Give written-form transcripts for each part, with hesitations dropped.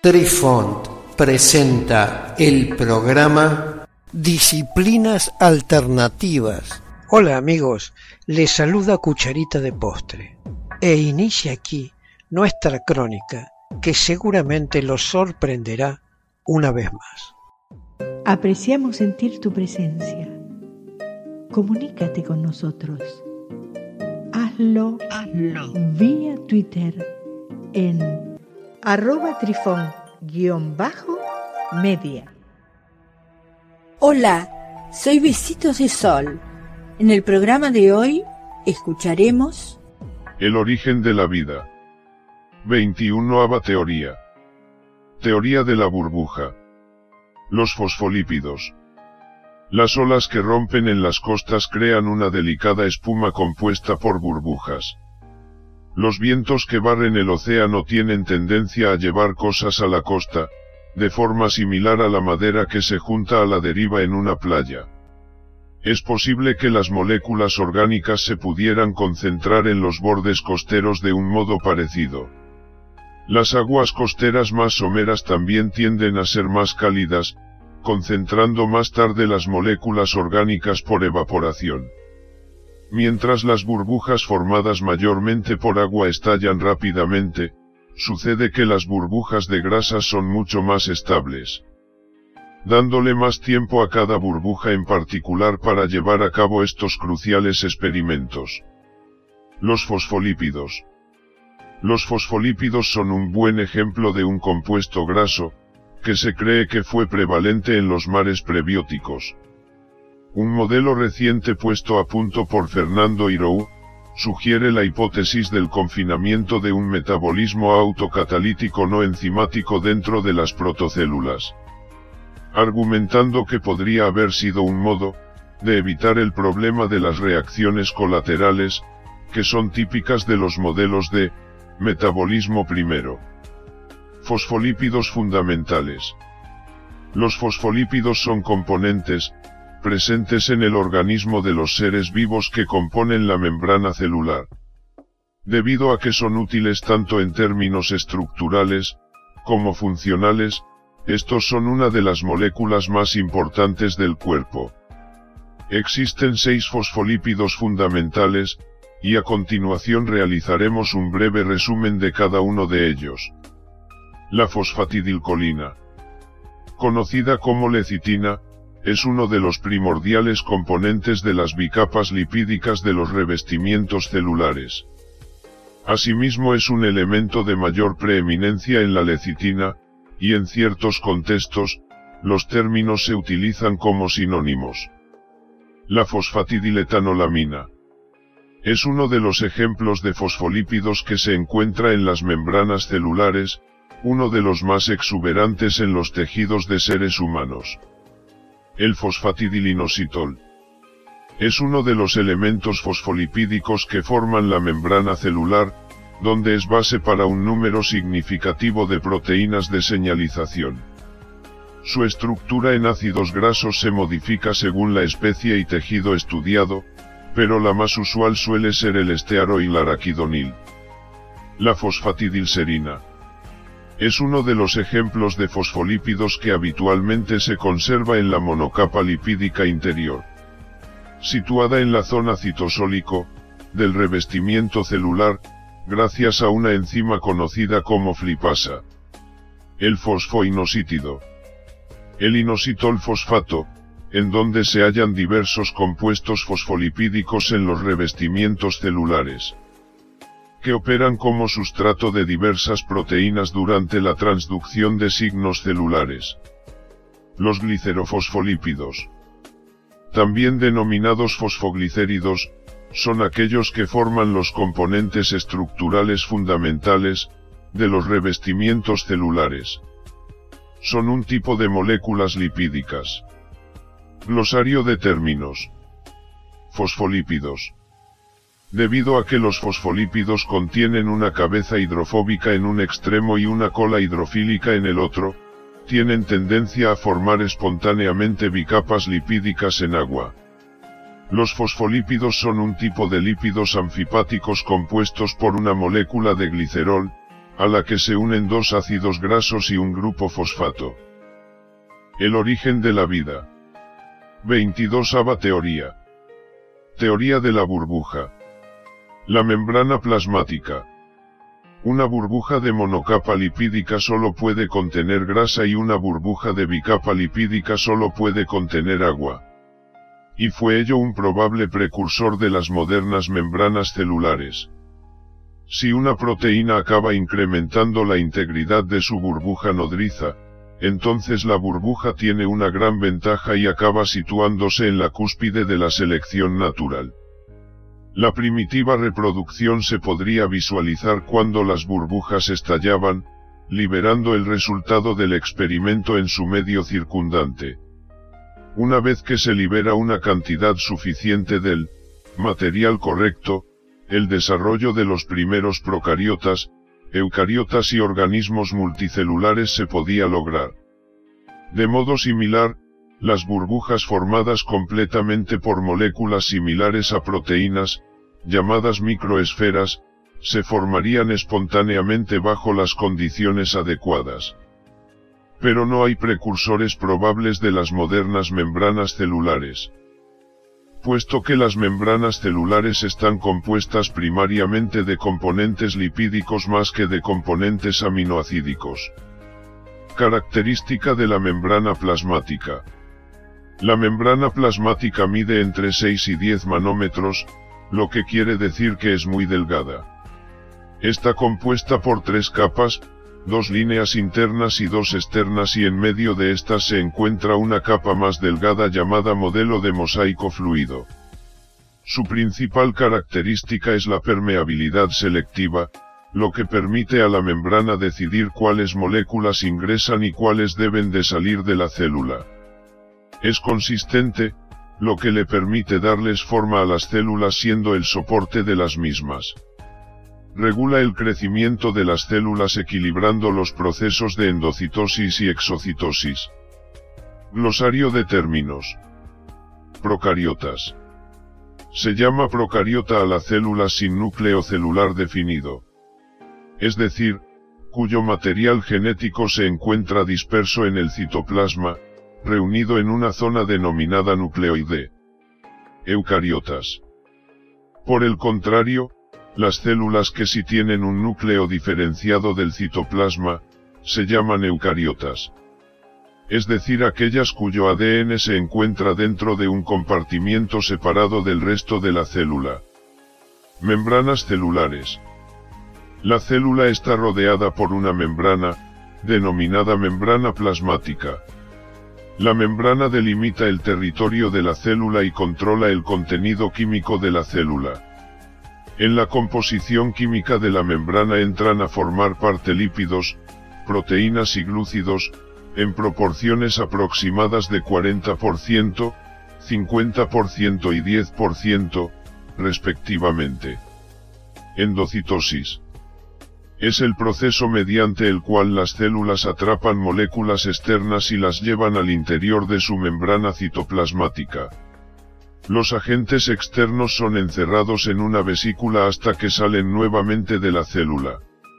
Trifont presenta el programa Disciplinas Alternativas. Hola amigos, les saluda Cucharita de Postre e inicia aquí nuestra crónica que seguramente los sorprenderá una vez más. Apreciamos sentir tu presencia. Comunícate con nosotros. Hazlo vía Twitter en @trifon_media. Hola, soy Besitos de Sol. En el programa de hoy escucharemos el origen de la vida. 21ª teoría. Teoría de la burbuja. Los fosfolípidos. Las olas que rompen en las costas crean una delicada espuma compuesta por burbujas. Los vientos que barren el océano tienen tendencia a llevar cosas a la costa, de forma similar a la madera que se junta a la deriva en una playa. Es posible que las moléculas orgánicas se pudieran concentrar en los bordes costeros de un modo parecido. Las aguas costeras más someras también tienden a ser más cálidas, concentrando más tarde las moléculas orgánicas por evaporación. Mientras las burbujas formadas mayormente por agua estallan rápidamente, sucede que las burbujas de grasas son mucho más estables, dándole más tiempo a cada burbuja en particular para llevar a cabo estos cruciales experimentos. Los fosfolípidos. Los fosfolípidos son un buen ejemplo de un compuesto graso, que se cree que fue prevalente en los mares prebióticos. Un modelo reciente puesto a punto por Fernando Iroux, sugiere la hipótesis del confinamiento de un metabolismo autocatalítico no enzimático dentro de las protocélulas, argumentando que podría haber sido un modo de evitar el problema de las reacciones colaterales, que son típicas de los modelos de metabolismo primero. Fosfolípidos fundamentales. Los fosfolípidos son componentes presentes en el organismo de los seres vivos que componen la membrana celular. Debido a que son útiles tanto en términos estructurales como funcionales, estos son una de las moléculas más importantes del cuerpo. Existen 6 fosfolípidos fundamentales, y a continuación realizaremos un breve resumen de cada uno de ellos. La fosfatidilcolina, conocida como lecitina, es uno de los primordiales componentes de las bicapas lipídicas de los revestimientos celulares. Asimismo es un elemento de mayor preeminencia en la lecitina, y en ciertos contextos, los términos se utilizan como sinónimos. La fosfatidiletanolamina es uno de los ejemplos de fosfolípidos que se encuentra en las membranas celulares, uno de los más exuberantes en los tejidos de seres humanos. El fosfatidilinositol es uno de los elementos fosfolipídicos que forman la membrana celular, donde es base para un número significativo de proteínas de señalización. Su estructura en ácidos grasos se modifica según la especie y tejido estudiado, pero la más usual suele ser el estearoylaraquidonil. La fosfatidilserina es uno de los ejemplos de fosfolípidos que habitualmente se conserva en la monocapa lipídica interior, situada en la zona citosólico del revestimiento celular, gracias a una enzima conocida como flipasa. El fosfoinosítido. El inositol fosfato, en donde se hallan diversos compuestos fosfolipídicos en los revestimientos celulares, que operan como sustrato de diversas proteínas durante la transducción de signos celulares. Los glicerofosfolípidos, también denominados fosfoglicéridos, son aquellos que forman los componentes estructurales fundamentales de los revestimientos celulares. Son un tipo de moléculas lipídicas. Glosario de términos. Fosfolípidos. Debido a que los fosfolípidos contienen una cabeza hidrofóbica en un extremo y una cola hidrofílica en el otro, tienen tendencia a formar espontáneamente bicapas lipídicas en agua. Los fosfolípidos son un tipo de lípidos anfipáticos compuestos por una molécula de glicerol, a la que se unen dos ácidos grasos y un grupo fosfato. El origen de la vida. 22ª teoría. Teoría de la burbuja. La membrana plasmática. Una burbuja de monocapa lipídica solo puede contener grasa y una burbuja de bicapa lipídica solo puede contener agua. Y fue ello un probable precursor de las modernas membranas celulares. Si una proteína acaba incrementando la integridad de su burbuja nodriza, entonces la burbuja tiene una gran ventaja y acaba situándose en la cúspide de la selección natural. La primitiva reproducción se podría visualizar cuando las burbujas estallaban, liberando el resultado del experimento en su medio circundante. Una vez que se libera una cantidad suficiente del material correcto, el desarrollo de los primeros procariotas, eucariotas y organismos multicelulares se podía lograr. De modo similar, las burbujas formadas completamente por moléculas similares a proteínas, llamadas microesferas, se formarían espontáneamente bajo las condiciones adecuadas. Pero no hay precursores probables de las modernas membranas celulares. Puesto que las membranas celulares están compuestas primariamente de componentes lipídicos más que de componentes aminoacídicos. Característica de la membrana plasmática. La membrana plasmática mide entre 6 y 10 manómetros, lo que quiere decir que es muy delgada. Está compuesta por 3 capas, 2 líneas internas y 2 externas y en medio de estas se encuentra una capa más delgada llamada modelo de mosaico fluido. Su principal característica es la permeabilidad selectiva, lo que permite a la membrana decidir cuáles moléculas ingresan y cuáles deben de salir de la célula. Es consistente, lo que le permite darles forma a las células siendo el soporte de las mismas. Regula el crecimiento de las células equilibrando los procesos de endocitosis y exocitosis. Glosario de términos. Procariotas. Se llama procariota a la célula sin núcleo celular definido. Es decir, cuyo material genético se encuentra disperso en el citoplasma, reunido en una zona denominada nucleoide. Eucariotas. Por el contrario, las células que sí tienen un núcleo diferenciado del citoplasma, se llaman eucariotas. Es decir, aquellas cuyo ADN se encuentra dentro de un compartimiento separado del resto de la célula. Membranas celulares. La célula está rodeada por una membrana, denominada membrana plasmática. La membrana delimita el territorio de la célula y controla el contenido químico de la célula. En la composición química de la membrana entran a formar parte lípidos, proteínas y glúcidos, en proporciones aproximadas de 40%, 50% y 10%, respectivamente. Endocitosis. Es el proceso mediante el cual las células atrapan moléculas externas y las llevan al interior de su membrana citoplasmática. Los agentes externos son encerrados en una vesícula hasta que salen nuevamente de la célula.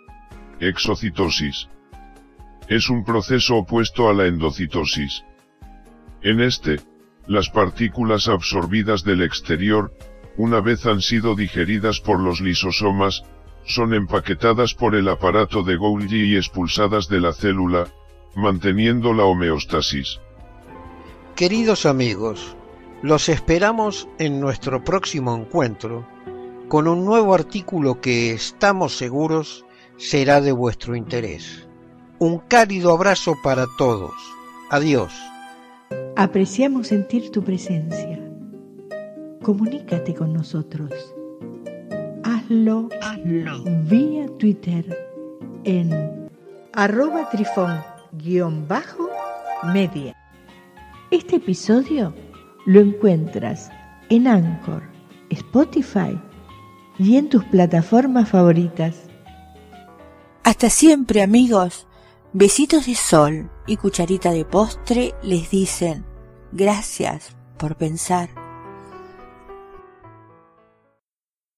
Exocitosis. Es un proceso opuesto a la endocitosis. En este, las partículas absorbidas del exterior, una vez han sido digeridas por los lisosomas, son empaquetadas por el aparato de Golgi y expulsadas de la célula, manteniendo la homeostasis. Queridos amigos, los esperamos en nuestro próximo encuentro con un nuevo artículo que estamos seguros será de vuestro interés. Un cálido abrazo para todos. Adiós. Apreciamos sentir tu presencia. Comunícate con nosotros. Hazlo vía Twitter en @trifón_media. Este episodio lo encuentras en Anchor, Spotify y en tus plataformas favoritas. Hasta siempre, amigos. Besitos de sol y cucharita de postre les dicen gracias por pensar.